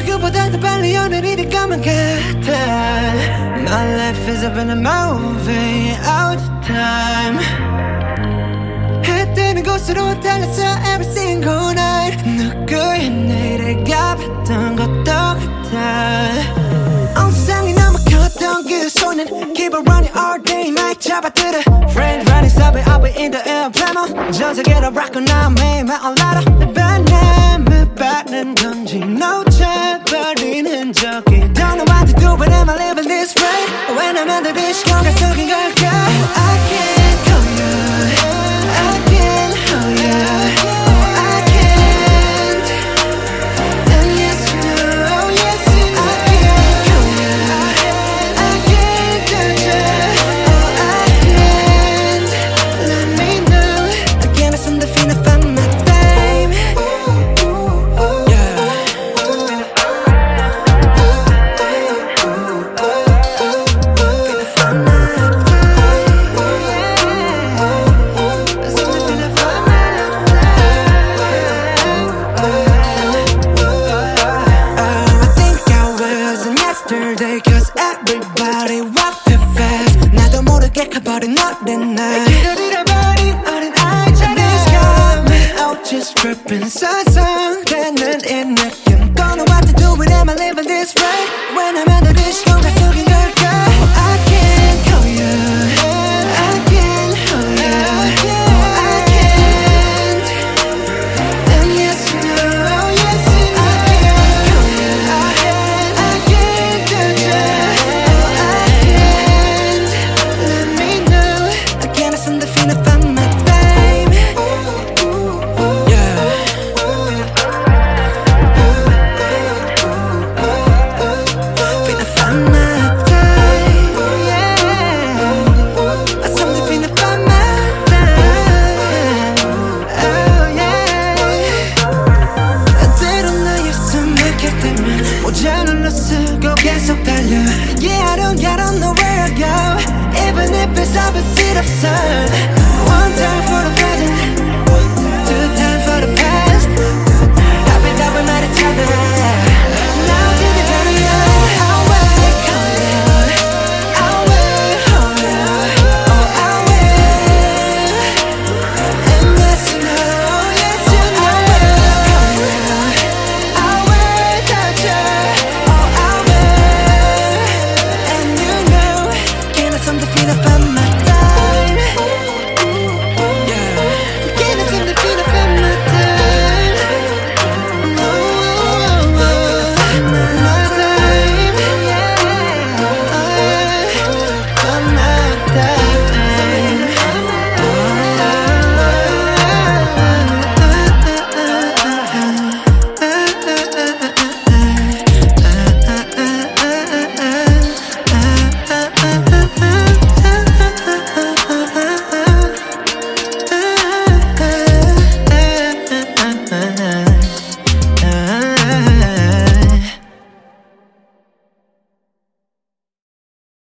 지금보다 더 빨리 오늘이 될 것만 같아. My life is up in a movie all the time. 해 뜨는 곳으로 달렸어 every single night. 누구의 내일을 가봤던 것도 같아. 온 세상이 너무 컸던 그 손은 Keep on running all day night 잡아들어 Friends running subway up in the air plano 전 세계로 rock now 매일만 올라라 내 바람을 받는 건지 놓쳐버린 흔적이 Don't know what to do but I'm living this way When I'm under this 시간 속인 걸